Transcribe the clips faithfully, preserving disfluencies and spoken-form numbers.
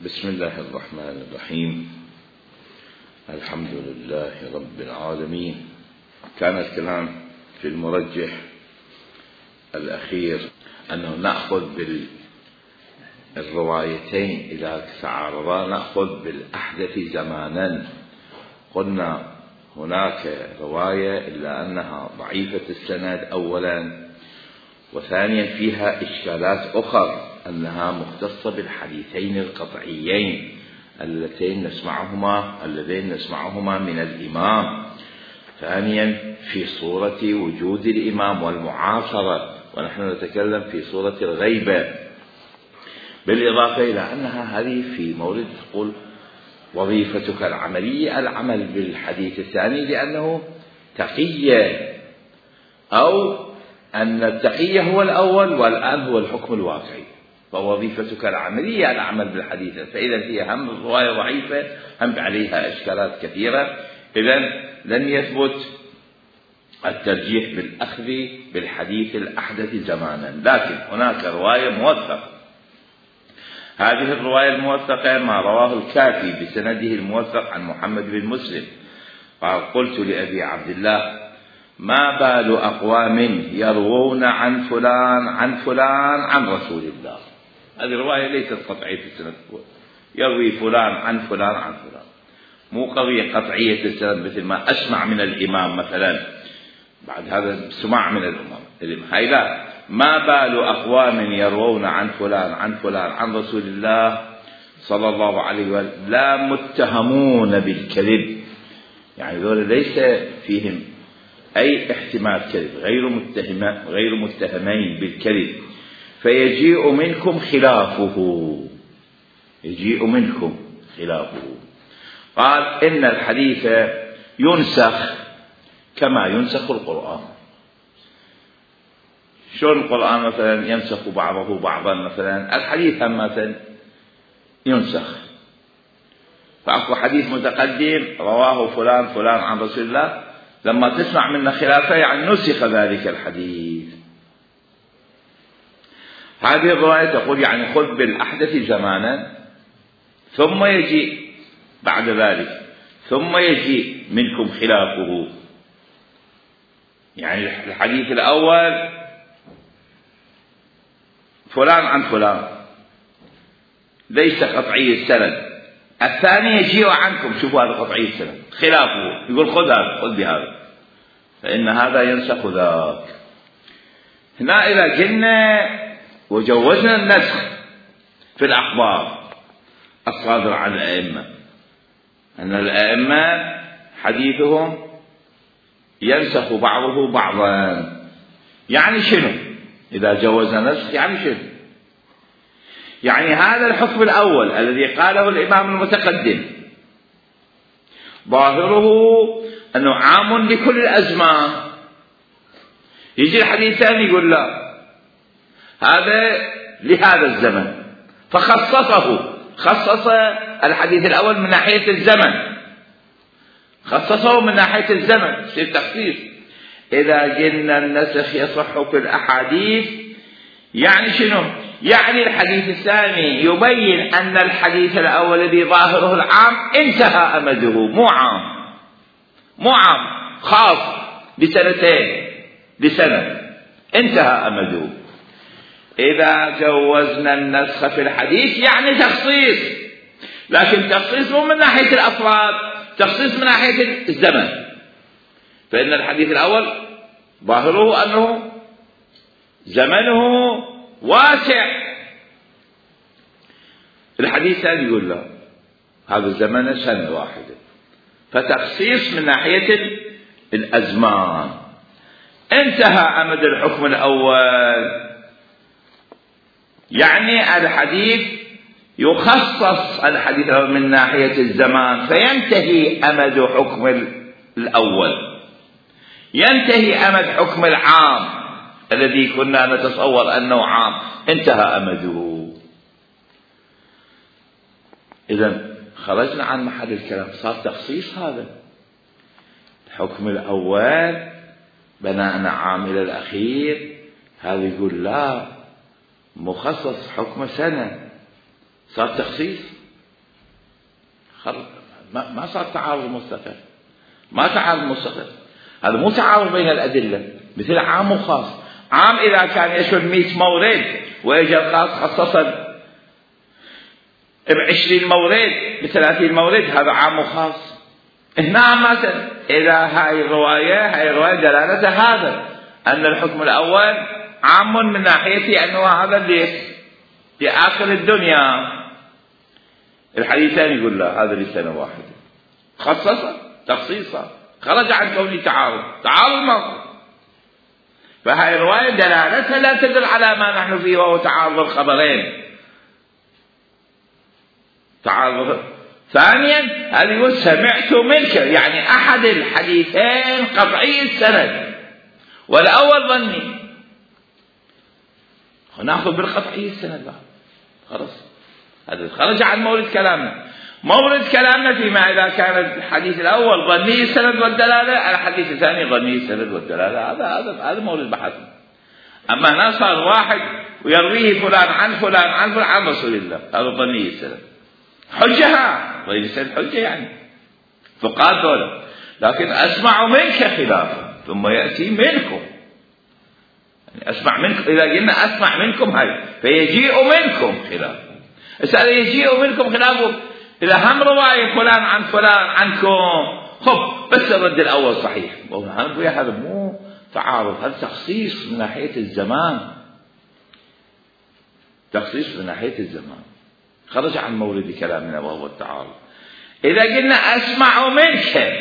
بسم الله الرحمن الرحيم. الحمد لله رب العالمين. كان الكلام في المرجح الأخير أنه نأخذ بالروايتين إذا تعارضا، نأخذ بالأحدث زمانا. قلنا هناك رواية إلا أنها ضعيفة السند أولا، وثانيا فيها إشكالات أخرى أنها مختصة بالحديثين القطعيين اللتين نسمعهما اللذين نسمعهما من الإمام. ثانيا في صورة وجود الإمام والمعاصرة، ونحن نتكلم في صورة الغيبة، بالإضافة إلى أنها هذه في مورد تقول وظيفتك العملية العمل بالحديث الثاني لأنه تقية، أو أن التقية هو الأول والآن هو الحكم الواقعي، فوظيفتك العملية العمل بالحديث. فإذا هي هم الرواية ضعيفة هم عليها إشكالات كثيرة، إذن لن يثبت الترجيح بالأخذ بالحديث الأحدث زمانا. لكن هناك رواية موثقة، هذه الرواية الموثقة ما رواه الكافي بسنده الموثق عن محمد بن مسلم قال: قلت لأبي عبد الله: ما بال أقوام يروون عن فلان عن فلان عن رسول الله. هذه الرواية ليست قطعية السند، يروي فلان عن فلان عن فلان، مو قضية قطعية السند مثل ما أسمع من الإمام مثلا، بعد هذا سماع من الإمام. هاي لا، ما بال أقوام يروون عن فلان عن فلان عن رسول الله صلى الله عليه وسلم لا متهمون بالكذب، يعني ذول ليس فيهم أي احتمال كذب، غير متهم غير متهمين بالكذب، فيجيء منكم خلافه يجيء منكم خلافه. قال: إن الحديث ينسخ كما ينسخ القرآن. شلون القرآن مثلا ينسخ بعضه بعضا، مثلا الحديث هم مثلا ينسخ، فأكو حديث متقدم رواه فلان فلان عن رسول الله، لما تسمع منا خلافه يعني نسخ ذلك الحديث. هذه الرواية تقول يعني خذ بالأحدث زمانا ثم يجي بعد ذلك ثم يجي منكم خلافه، يعني الحديث الأول فلان عن فلان ليس قطعي السند، الثاني يجيء عنكم، شوفوا هذا قطعي السند خلافه، يقول خذ هذا خذ بهذا، فإن هذا ينسخ ذاك. هنا إذا جئنا وجوزنا النسخ في الأخبار الصادرة عن الأئمة، أن الأئمة حديثهم ينسخ بعضه بعضا، يعني شنو؟ إذا جوزنا نسخ يعني شنو؟ يعني هذا الحكم الأول الذي قاله الإمام المتقدم ظاهره أنه عام لكل الأزمان، يجي الحديث الثاني يقول لا هذا لهذا الزمن، فخصصه خصص الحديث الأول من ناحية الزمن، خصصه من ناحية الزمن، يصير تخصيص. إذا جئنا النسخ يصح في الأحاديث يعني شنو؟ يعني الحديث الثاني يبين أن الحديث الأول الذي ظاهره العام انتهى أمده، مو عام مو عام خاص بسنتين بسنة انتهى أمده. إذا جوزنا النسخ في الحديث يعني تخصيص، لكن تخصيص مو من ناحية الأفراد، تخصيص من ناحية الزمن، فإن الحديث الأول ظاهره أنه زمنه واسع، الحديث الثاني يقول لا هذا الزمن سنة واحدة، فتخصيص من ناحية الأزمان. انتهى أمد الحكم الأول، يعني الحديث يخصص الحديث من ناحية الزمان، فينتهي أمد حكم الأول، ينتهي أمد حكم العام الذي كنا نتصور أنه عام، انتهى أمده. إذن خرجنا عن محل الكلام، صار تخصيص هذا الحكم الأول بناء عام إلى الأخير، هذا يقول لا مخصص حكم سنة، صار تخصيص. ما صار تعارض مستقر، ما تعارض مستقر، هذا مو تعارض بين الأدلة، مثل عام وخاص. عام إذا كان يشمل مئة مورد ويجي الخاص خصصا بعشرين مورد بثلاثين مورد، هذا عام وخاص. هنا مثلا إذا هاي الرواية هاي الرواية دلالة هذا أن الحكم الأول عام من ناحية أنه هذا اللي في آخر الدنيا، الحديثان يقول لا هذا لسنة واحدة، خصصا تخصيصا، خرج عن كونه تعارض، تعارض موقف. فهاي الرواية دلالتها لا تدل على ما نحن فيه وهو تعارض الخبرين، تعارض. ثانيا هذا يقول سمعت منك، يعني أحد الحديثين قطعي السند والأول ظني، نأخذ بالقطعي السند بعد خلاص. هذا خرج عن مورد كلامنا. مورد كلامنا فيما إذا كان الحديث الأول ظني السند والدلالة، الحديث الثاني ظني السند والدلالة، هذا هذا هذا مورد بحثنا. أما هنا صار واحد ويرويه فلان عن فلان عن فلان عن رسول الله، هذا ظني السند، حجها ظني السند حجة يعني فقال دولة. لكن أسمع منك خلافا ثم يأتي منكم، يعني أسمع منكم، إذا قلنا أسمع منكم هاي فيجيء منكم خلافا. إذا يجيء منكم خلافه، إذا هم رواية فلان عن فلان عنكم خب بس الرد الأول صحيح، هذا مو تعارض، هذا تخصيص من ناحية الزمان، تخصيص من ناحية الزمان، خرج عن مورد كلامنا وهو التعارض. إذا قلنا أسمع منك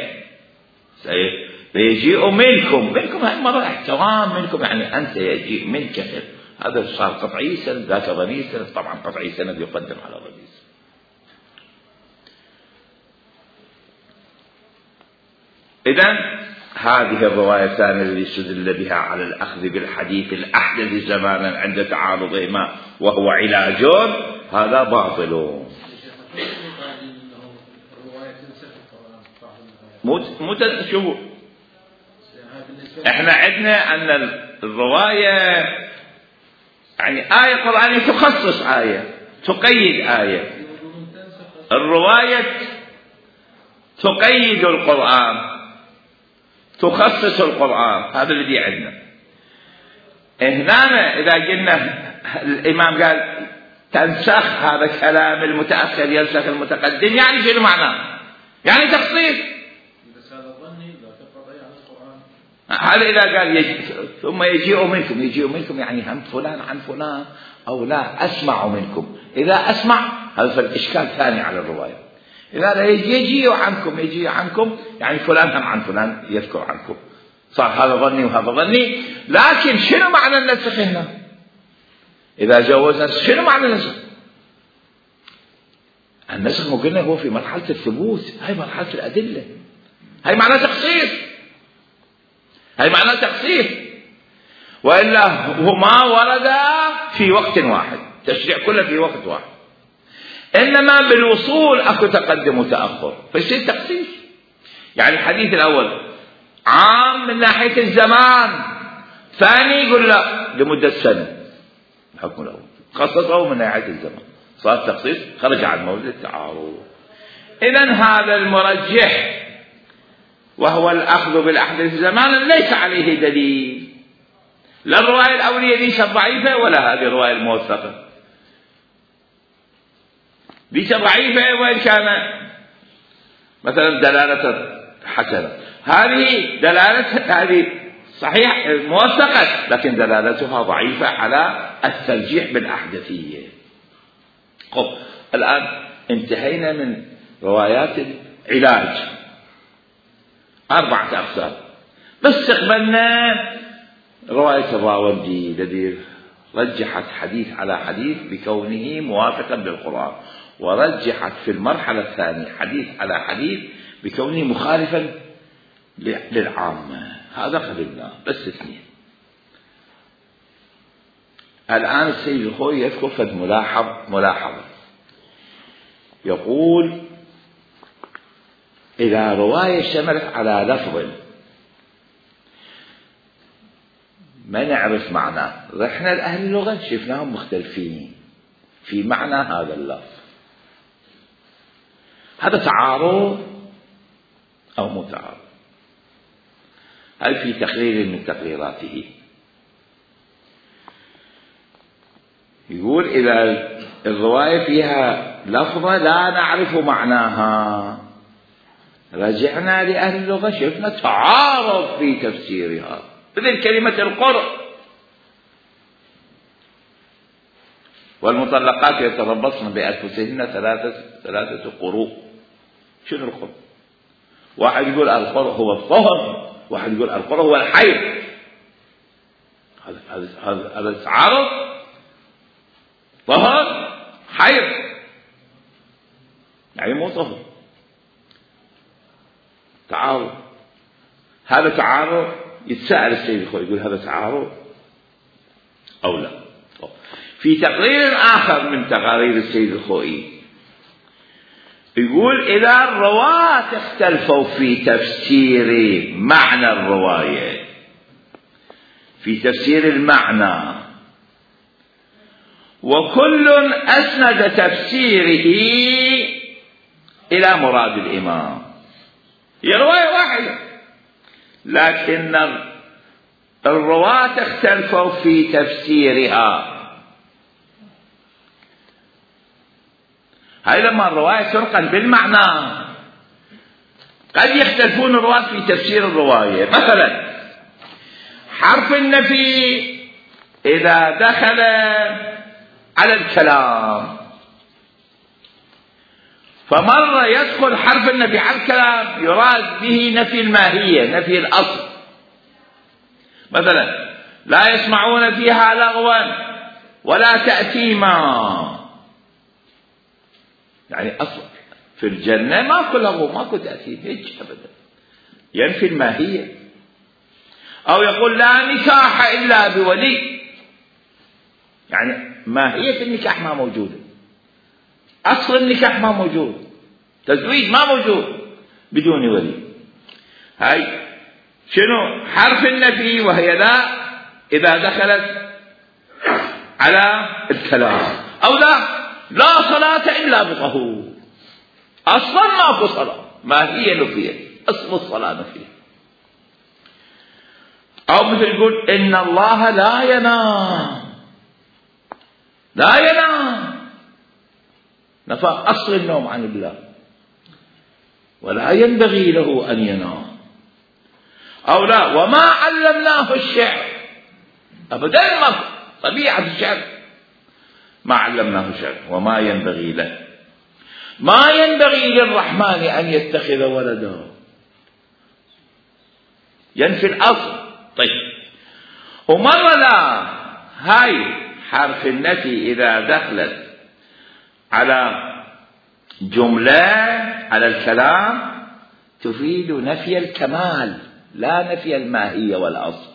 فيجيء منكم، منكم هاي مرة احترام منكم، يعني أنت يجيء منك، هذا صار قطعي سند، ذاك ظني سند، طبعا قطعي سند يقدم على ظني سند. إذن هذه الروايتان التي استدل بها على الأخذ بالحديث الأحدث زمانا عند تعارضهما وهو علاج، هذا باطل. مو مو شوفوا، احنا عندنا أن الرواية يعني آية قرآنية تخصص آية، تقيد آية، الرواية تقيد القرآن، تخصص القرآن، هذا الذي عندنا. هنا إذا قلنا الإمام قال تنسخ، هذا كلام المتأخر ينسخ المتقدم، يعني شنو معناه؟ يعني تخصيص. هذا إذا قال يجي ثم يجيء منكم، يجيء منكم يعني هم فلان عن فلان أو لا أسمع منكم، إذا أسمع هذا فالإشكال ثاني على الرواية. إذا يجي عنكم يجي عنكم يعني فلان هم عن فلان يذكر عنكم، صار هذا ظني وهذا ظني. لكن شنو معنى النسخ هنا؟ إذا جوزنا شنو معنى النسخ؟ النسخ مو قلنا هو في مرحلة الثبوت، هاي مرحلة الأدلة، هاي معنى تخصيص، هاي معنى تخصيص. وإلا هما وردا في وقت واحد، تشريع كله في وقت واحد، إنما بالوصول أكو تقدم وتأخر فيصير تخصيص. يعني الحديث الأول عام من ناحية الزمان، ثاني يقول لا لمدة سنة، الحكم الأول خصصه من ناحية الزمان، صار تخصيص، خرج عن مورد التعارض. إذن هذا المرجح وهو الأخذ بالأحدث زمانا ليس عليه دليل، لا الرواية الأولية ليست ضعيفة ولا هذه الرواية الموثقة ليست ضعيفة، وإن كان مثلا دلالة حسنة، هذه دلالة هذه صحيح موثقة، لكن دلالتها ضعيفة على الترجيح بالأحدثية. طب الآن انتهينا من روايات العلاج، أربعة أقسام، بس استقبلنا رواية الراوندي الذي رجحت حديث على حديث بكونه موافقا للقرآن، ورجحت في المرحلة الثانية حديث على حديث بكونه مخالفا للعامة، هذا قبلنا بس اثنين. الآن السيد الخوي يذكر فد ملاحظ ملاحظة، يقول إذا رواية اشتملت على لفظ ما نعرف معناه، رحنا لأهل اللغة شفناهم مختلفين في معنى هذا اللفظ، هذا تعارض أو مو تعارض؟ هل في تقرير من تقريراته يقول إذا الرواية فيها لفظة لا نعرف معناها رجعنا لأهل اللغة شفنا تعارض في تفسيرها، مثل كلمة القرء، والمطلقات يتربصن بأنفسهن ثلاثة ثلاثة قروء. شنو القرء؟ واحد يقول القرء هو الطهر، واحد يقول القرء هو الحيض. هذا هذا هذا تعارض، طهر حيض يعني مو طهر، تعارض. هذا تعارض؟ يتساءل السيد الخوئي يقول هذا تعارض أو لا؟ في تقرير آخر من تقارير السيد الخوئي يقول إذا الرواة اختلفوا في تفسير معنى الرواية، في تفسير المعنى، وكل أسند تفسيره إلى مراد الإمام، هي رواية واحدة لكن الرواة اختلفوا في تفسيرها. هاي لما الرواية تنقل بالمعنى قد يختلفون الرواة في تفسير الرواية. مثلا حرف النفي إذا دخل على الكلام، فمرة يدخل حرف النفي على الكلام يراد به نفي الماهية، نفي الأصل. مثلا لا يسمعون فيها لغوا ولا تأثيما، يعني أصلا في الجنة ماكو لغو ماكو تأثيم هيك أبدا، ينفي الماهية. أو يقول لا نكاح إلا بولي، يعني ماهية النكاح ما موجودة، أصل النكاح ما موجود، تزويج ما موجود بدون ولي. هاي شنو؟ حرف النفي وهي لا إذا دخلت على الكلام. أو لا لا صلاة إلا بطهور، أصلا ماكو صلاة، ما هي نفية، أصل الصلاة نفية. أو مثل يقول إن الله لا ينام، لا ينام، نفى أصل النوم عن الله، ولا ينبغي له أن ينام. أو لا وما علمناه الشعر، أبدا ما طبيعة الشعر ما علمناه الشعر، وما ينبغي له، ما ينبغي للرحمن أن يتخذ ولدا، ينفي الأصل. طيب ومرة لا، هاي حرف النفي إذا دخلت على جملة على الكلام تفيد نفي الكمال لا نفي الماهية والأصل.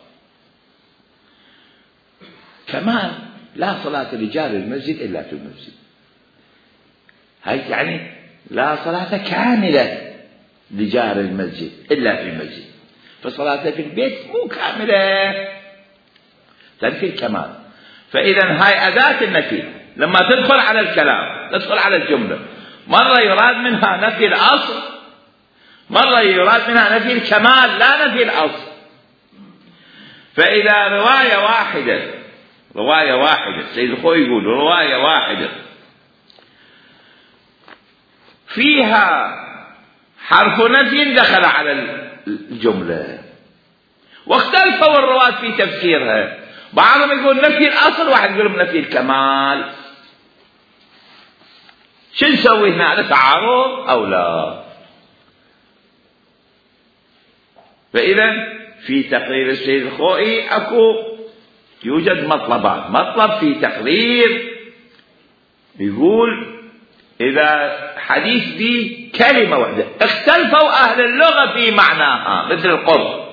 كمال لا صلاة لجار المسجد إلا في المسجد، هاي يعني لا صلاة كاملة لجار المسجد إلا في المسجد، فصلاة في البيت مو كاملة تنفي الكمال. فإذا هاي أداة النفي لما تدخل على الكلام تدخل على الجملة، مرة يراد منها نفي الأصل، مرة يراد منها نفي الكمال لا نفي الأصل. فإذا رواية واحدة رواية واحدة سيد الخوئي يقول رواية واحدة فيها حرف نفي دخل على الجملة واختلفوا الرواة في تفسيرها، بعضهم يقول نفي الأصل، واحد يقول نفي الكمال، شو نسوي هنا؟ هذا تعارض أو لا؟ فإذا في تقرير السيد الخوئي أكو يوجد مطلبات. مطلب في تقرير يقول إذا حديث به كلمة واحدة اختلفوا أهل اللغة في معناها مثل القرب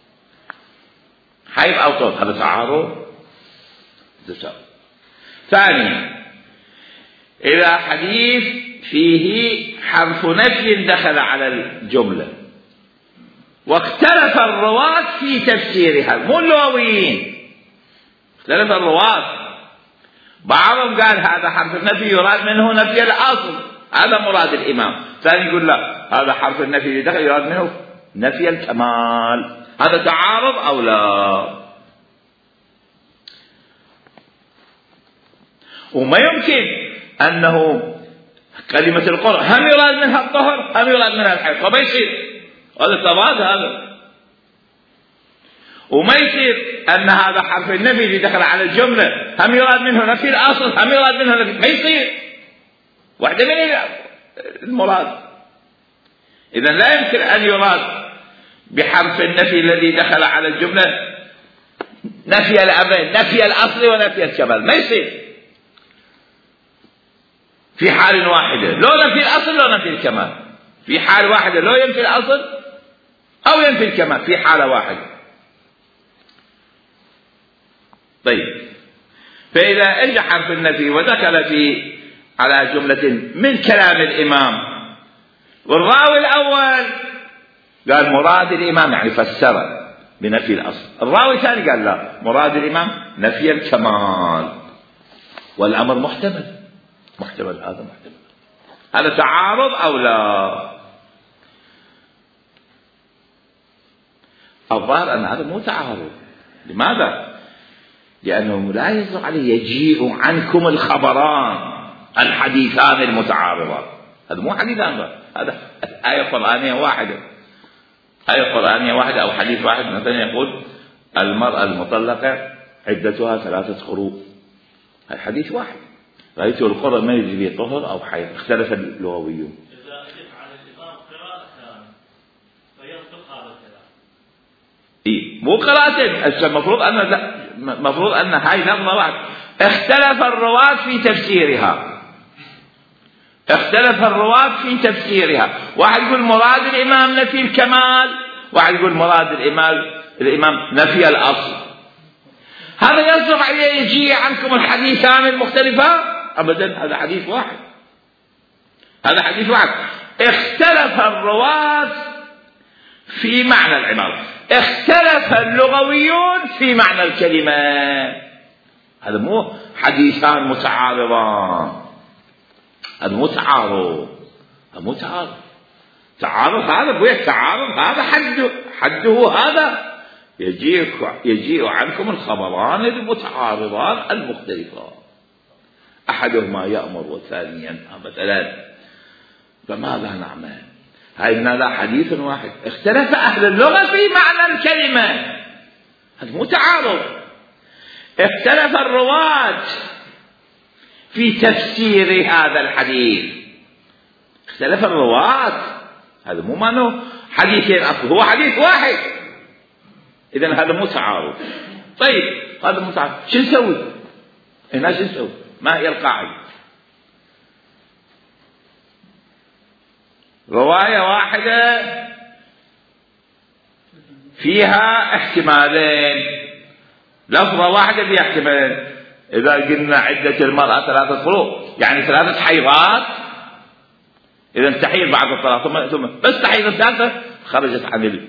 حيث أو طرد، هذا تعارض. ثانيا إذا حديث فيه حرف نفي دخل على الجملة واختلف الرواة في تفسيرها، مو اللغويين، اختلف الرواة، بعضهم قال هذا حرف النفي يراد منه نفي الأصل، هذا مراد الإمام. ثاني يقول لا، هذا حرف النفي اللي دخل يراد منه نفي الكمال. هذا تعارض أو لا؟ وما يمكن أنه كلمة القرء هم يراد منها الطهر هم يراد منها الحيض، فما يصير، هذا تضاد هذا. وما يصير أن هذا حرف النفي اللي دخل على الجملة هم يراد منه نفي الأصل هم يراد منه نفي، ما يصير، واحدة من المراد. إذن لا يمكن أن يراد بحرف النفي الذي دخل على الجملة نفي الأمرين، نفي الأصل ونفي الكمال، ما يصير في حال واحدة، لو نفي الأصل لو نفي الكمال. في حال واحدة لو ينفي الأصل أو ينفي الكمال في حالة واحدة. طيب، فإذا اجى حرف النفي ودخل في على جملة من كلام الإمام والراوي الأول قال مراد الإمام يعني فسر بنفي الأصل، الراوي الثاني قال لا مراد الإمام نفي الكمال، والأمر محتمل محتمل هذا محتمل. هذا تعارض أو لا؟ الظاهر أن هذا مو تعارض. لماذا؟ لأنه لا يصدق عليه يجيء عنكم الخبران الحديثان المتعارضان. هذا مو حديثان، هذا آية قرآنية واحدة، آية قرآنية واحدة أو حديث واحد. مثلا يقول المرأة المطلقة عدتها ثلاثة قروء، هذا حديث واحد. رأيت القرء ما يجري طهر أو حيض، اختلف اللغويون. إذا أجب على الإمام قراءتان فيصدق هذا الكلام. إيه مو قراءتين، المفروض أن المفروض أن هاي لفظة واحدة. اختلف الرواة في تفسيرها، اختلف الرواة في تفسيرها. واحد يقول مراد الإمام نفي الكمال، واحد يقول مراد الإمام الإمام نفي الأصل. هذا يصدق عليه يجي عنكم الحديثان المختلفان؟ أبدا، هذا حديث واحد، هذا حديث واحد. اختلف الرواة في معنى العبارة، اختلف اللغويون في معنى الكلمة. هذا مو حديثان متعارضان، هذا مو تعارض، هذا مو تعارض. تعارض هذا بوية تعارض هذا حده حده هذا يجيء يجيء عنكم الخبران المتعارضان المختلفان، أحدهما يأمر والثاني ينهى مثلا، فماذا نعمل؟ هذا حديث واحد اختلف أهل اللغة في معنى الكلمة، هذا مو تعارض. اختلف الرواة في تفسير هذا الحديث، اختلف الرواة، هذا مو معنى حديثين أصل، هو حديث واحد. إذن هذا مو تعارض. طيب هذا مو تعارض، شو نسوي هنا؟ شو نسوي؟ ما هي القاعدة؟ رواية واحدة فيها احتمالين، لفظة واحدة فيها احتمالين. إذا قلنا عدة المرأة ثلاثة قروء يعني ثلاثة حيضات، إذا تحيض بعد الطلاق ثم بس تحيض الثالثة خرجت عن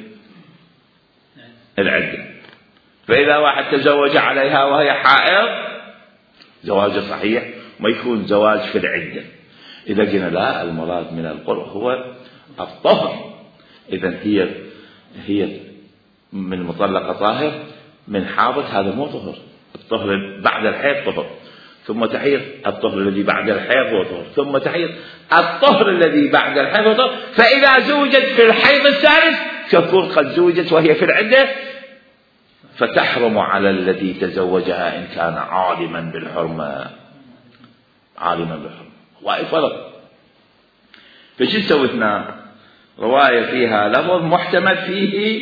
العدة. فإذا واحد تزوج عليها وهي حائض زواج صحيح، ما يكون زواج في العدة. إذا قلنا لا، المراد من القرء هو الطهر، إذا هي هي من مطلقة طاهر، من حاضر هذا مو طهر. الطهر بعد الحيض طهر، ثم تحيض الطهر الذي بعد الحيض هو طهر، ثم تحيض الطهر الذي بعد الحيض هو طهر. فإذا زوجت في الحيض الثالث تكون قد زوجت وهي في العدة، فتحرم على الذي تزوجها إن كان عالما بالحرمة، عالما بالحرمة. واي فرق. فشو سويتنا؟ رواية فيها لفظ محتمل فيه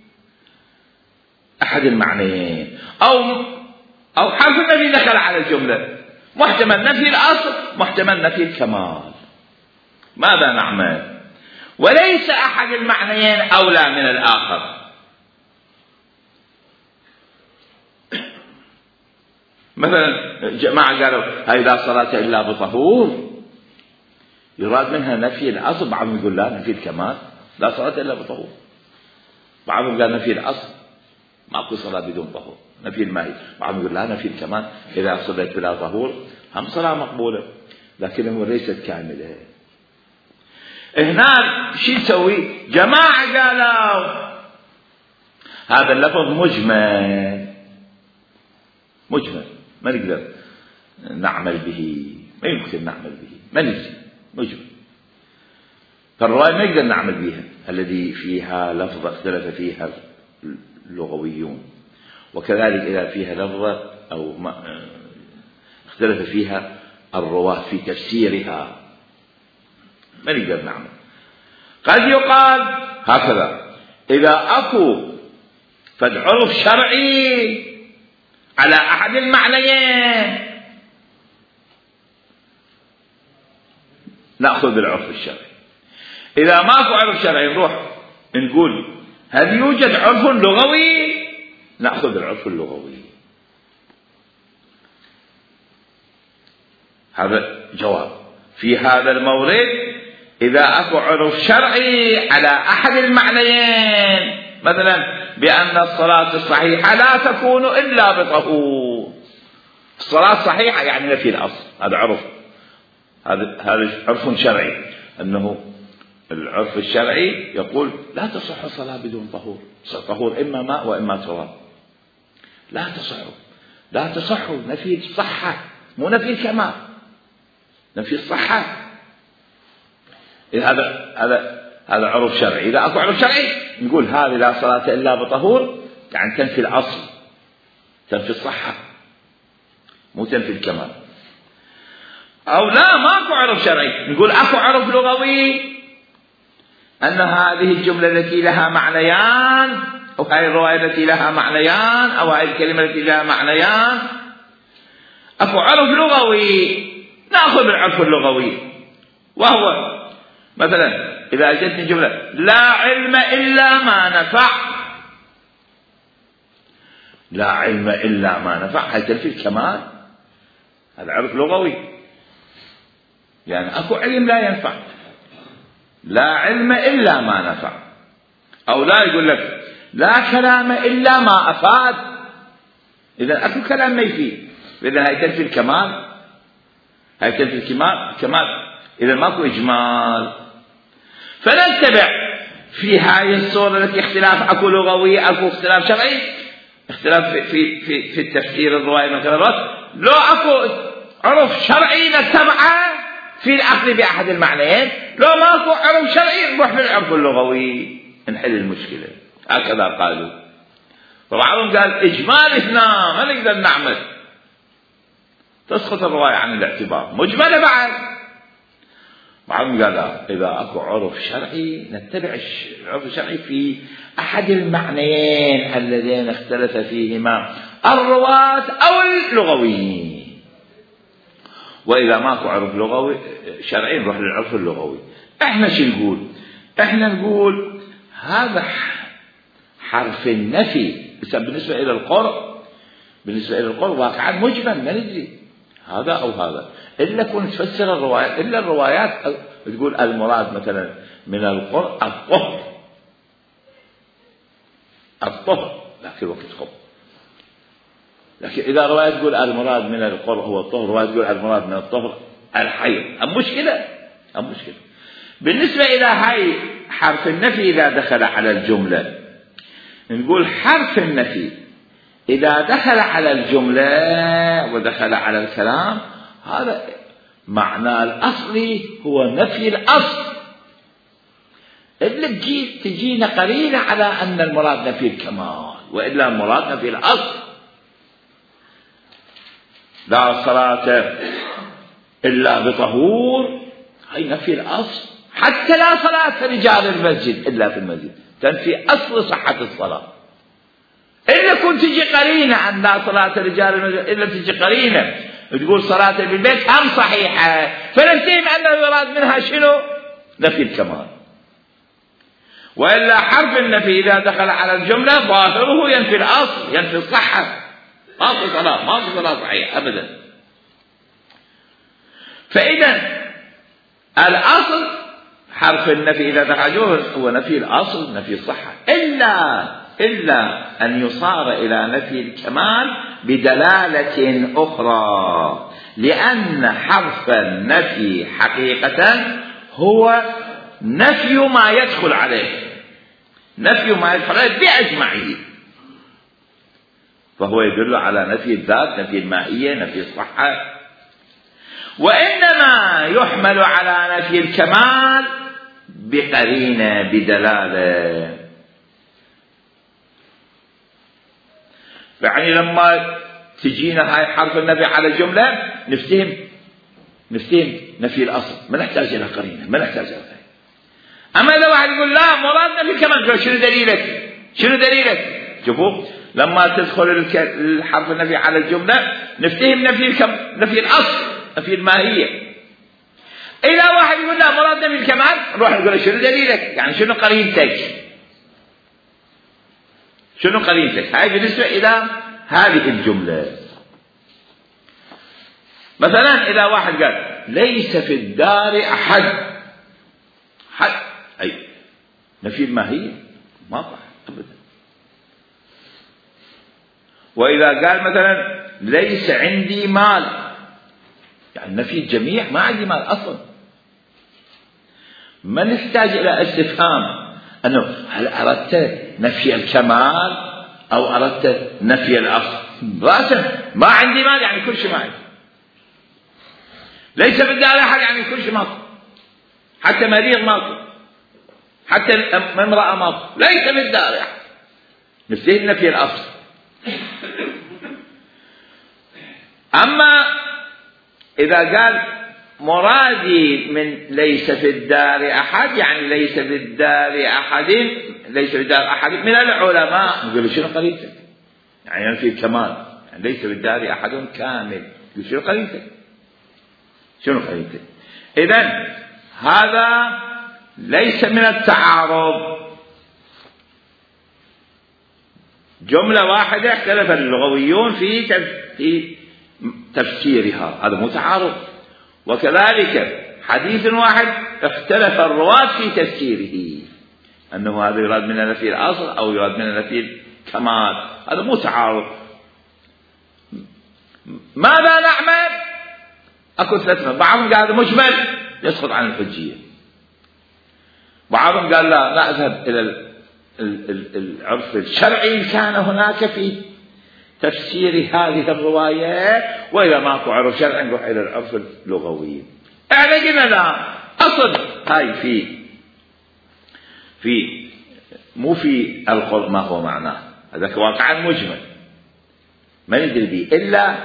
أحد المعنيين، أو أو حرف النفي دخل على الجملة، محتمل نفي الأصل محتمل نفي الكمال. ماذا نعمل؟ وليس أحد المعنيين أولى من الآخر. مثلا جماعة قالوا هاي لا صلاة إلا بطهور، يراد منها نفي الأصل، بعضهم يقول لا نفي الكمال، لا صلاة إلا بطهور. بعضهم قال نفي الأصل، ماكو صلاة بدون طهور، نفي الماء. بعضهم يقول لا نفي الكمال، إذا صليت بلا طهور هم صلاة مقبولة، لكنه ليست كاملة. هنا شو يسوي؟ جماعة قالوا هذا اللفظ مجمل مجمل ما نقدر نعمل به، ما يمكن نعمل به، ما نجي مجمل. فالرواية ما نقدر نعمل بها الذي فيها لفظة اختلف فيها اللغويون، وكذلك إذا فيها لفظة أو ما اختلف فيها الرواة في تفسيرها ما نقدر نعمل. قد يقال هكذا إذا أكو فد عرف شرعي على أحد المعنيين نأخذ بالعرف الشرعي. إذا ماكو عرف شرعي نروح نقول هل يوجد عرف لغوي؟ نأخذ بالعرف اللغوي. هذا جواب في هذا المورد. إذا أكو عرف شرعي على أحد المعنيين، مثلا بأن الصلاة الصحيحة لا تكون إلا بطهور، الصلاة الصحيحة يعني نفي الأصل، هذا عرف، هذا هذا عرف شرعي، أنه العرف الشرعي يقول لا تصح الصلاة بدون طهور، طهور إما ماء وإما تراب، لا تصح لا تصح نفي الصحة مو نفي الكمال، نفي الصحة. هذا هذا هذا عرف شرعي. إذا أكو عرف شرعي نقول هذه لا صلاة إلا بطهور، يعني تنفي الأصل، تنفي الصحة مو تنفي الكمال. أو لا ماكو عرف شرعي نقول أكو عرف لغوي، أن هذه الجملة التي لها معنيان، أو هذه الرواية التي لها معنيان، أو هذه الكلمة التي لها معنيان، أكو عرف لغوي نأخذ بالعرف اللغوي. وهو مثلا إذا جتني جملة لا علم إلا ما نفع، لا علم إلا ما نفع، هل تنفي الكمال؟ هذا عرف لغوي، يعني أكو علم لا ينفع، لا علم إلا ما نفع. أو لا يقول لك لا كلام إلا ما أفاد، إذا أكو كلام ما يفيد، إذا هاي تنفي الكمال، هاي تنفي الكمال كمال إذا ماكو إجمال. فنتبع في هاي الصورة التي اختلاف أكو لغوي أكو اختلاف شرعي، اختلاف في في في, في التفسير الرواية مثلا، لو أكو عرف شرعي نتبعه في الأخذ بأحد المعنيين، لو ماكو عرف شرعي نروح للعرف اللغوي نحل المشكلة. هكذا قالوا. فبعضهم قال إجمال هنا ما نقدر نعمل، تسقط الرواية عن الاعتبار، مجملة بعد. بعضهم قال إذا أكو عرف شرعي نتبع العرف الشرعي في أحد المعنيين اللذين اختلف فيهما الرواة أو اللغويين. وإذا ماكو عرف لغوي شرعي نروح للعرف اللغوي. احنا شو نقول؟ احنا نقول هذا حرف النفي بالنسبة إلى القرء، بالنسبة إلى القرء واقعا مجمل ما ندري هذا أو هذا، إلا كنت تفسر الروايات، إلا الروايات تقول المراد مثلا من القرء الطهر، الطهر لكن وقت قرء. لكن إذا رواية تقول المراد من القرء هو الطهر، رواية تقول المراد من الطهر الحيض، أم مشكلة أم مشكلة. بالنسبة إلى هاي حرف النفي إذا دخل على الجملة نقول حرف النفي إذا دخل على الجملة ودخل على الكلام هذا معنى الأصلي هو نفي الأصل، إلا تجي تجينا قرينة على أن المراد نفي الكمال، وإلا المراد نفي الأصل. لا صلاة إلا بطهور هي نفي الأصل، حتى لا صلاة رجال المسجد إلا في المسجد، تنفي أصل صحة الصلاة. إلا كنت تجي قرينة عن لا صلاة رجال المسجد، إلا تجي قرينة تقول صلاة بالبيت هم صحيحة، فنفهم أن المراد منها شنو؟ نفي الكمال. وإلا حرف النفي إذا دخل على الجملة ظاهره ينفي الأصل، ينفي الصحة، ما في صلاة، ما في صلاة صحيحة أبدا. فإذا الأصل حرف النفي إذا دخل هو نفي الأصل، نفي الصحة، إلا إلا أن يصار إلى نفي الكمال بدلالة أخرى، لأن حرف النفي حقيقة هو نفي ما يدخل عليه، نفي ما يدخل عليه بأجمعه، فهو يدل على نفي الذات، نفي الماهية، نفي الصحة. وإنما يحمل على نفي الكمال بقرينة، بدلالة. يعني لما تجينا هاي حرف النفي على جملة نفتهم نفتهم نفي الأصل، ما نحتاج إلى قرينة، ما نحتاج إلى قرينة. أما لو واحد يقول لا مراد نفي الكمال، شنو دليلك؟ شنو دليلك؟ شوفوا لما تدخل الحرف النفي على الجملة نفتهم نفي الكم... نفي الأصل، نفي الماهية. إذا واحد يقول لا مراد نفي الكمال نروح نقول شنو دليلك؟ يعني شنو قرينتك؟ شنو قرينتك؟ هاي بالنسبة إلى هذه الجملة. مثلا إذا واحد قال ليس في الدار أحد، حد أي نفي الماهية ما صح أبدا. وإذا قال مثلا ليس عندي مال، يعني نفي الجميع، ما عندي مال أصلا. ما نحتاج إلى استفهام أنه هل أردت نفي الكمال أو أردت نفي الأصل. رأسا ما عندي مال يعني كل شيء ما عندي. ليس في الدار أحد يعني كل شيء ماكو، حتى مريض ماكو، حتى امرأة ماكو. ليس في الدار أحد، نفي نفي الأصل. أما إذا قال مرادي من ليس في الدار أحد يعني ليس في الدار أحد، ليس في الدار أحد من العلماء، نقول شنو قريتك؟ يعني نفي الكمال، يعني ليس في الدار أحد كامل، نقول شنو قريتك؟ شنو قريتك؟ إذن هذا ليس من التعارض. جملة واحدة اختلف اللغويون في في تفسيرها، هذا مو تعارض. وكذلك حديث واحد اختلف الرواة في تفسيره، أنه هذا يراد من نفي الأصل أو يراد من نفي الكمال، هذا مو تعارض. ماذا نعمل؟ أكو ثلاثة، بعضهم قال هذا مجمل يسقط عن الحجية، بعضهم قال لا نذهب إلى العرف الشرعي إن كان هناك في تفسير هذه الرواية، وإذا ماكو عرف شرعي نروح إلى العرف اللغوي. احنا قلنا لا، أصل هاي في في مو في القرآن ما هو معناه، هذاك واقعا مجمل ما ندري به إلا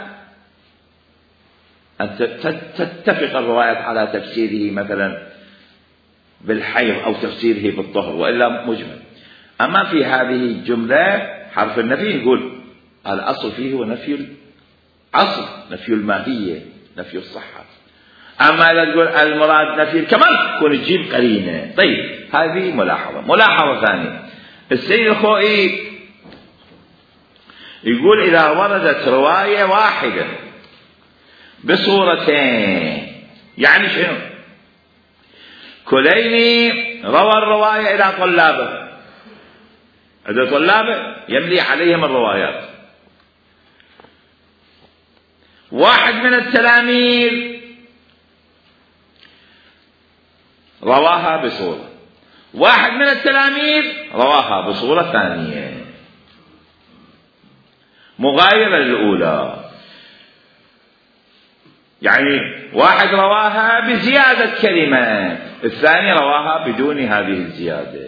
أن تتفق الروايات على تفسيره مثلا بالحيض أو تفسيره بالطهر، وإلا مجمل. أما في هذه الجملة حرف النفي نقول الأصل فيه هو نفي الأصل، نفي الماهية، نفي الصحة. أما إذا تقول المراد نفي الكمال كون تجيب قرينة. طيب هذه ملاحظة. ملاحظة ثانية، السيد الخوئي يقول إذا وردت رواية واحدة بصورتين، يعني شنو؟ كليني روى الرواية إلى طلابه، إذا طلابه يملي عليهم الروايات، واحد من التلاميذ رواها بصورة، واحد من التلاميذ رواها بصورة ثانية مغايرة للأولى. يعني واحد رواها بزيادة كلمة، الثاني رواها بدون هذه الزيادة.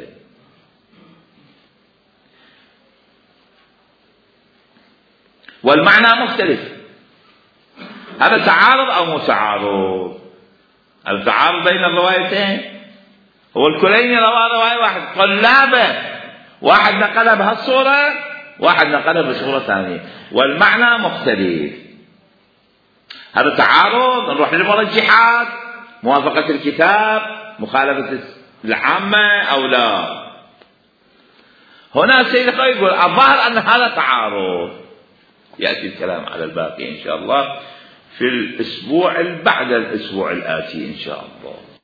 والمعنى مختلف. هذا تعارض أو مو تعارض؟ التعارض بين الروايتين. هو الكليني روى رواية واحد طلابه، واحد نقلها بهالصورة، واحد نقلها بصورة ثانية، والمعنى مختلف. هذا تعارض، نروح للمرجحات، موافقة الكتاب، مخالفة العامة أو لا. هنا السيد الخوئي يقول الظاهر أن هذا تعارض. يأتي الكلام على الباقي إن شاء الله في الأسبوع بعد الأسبوع الآتي إن شاء الله.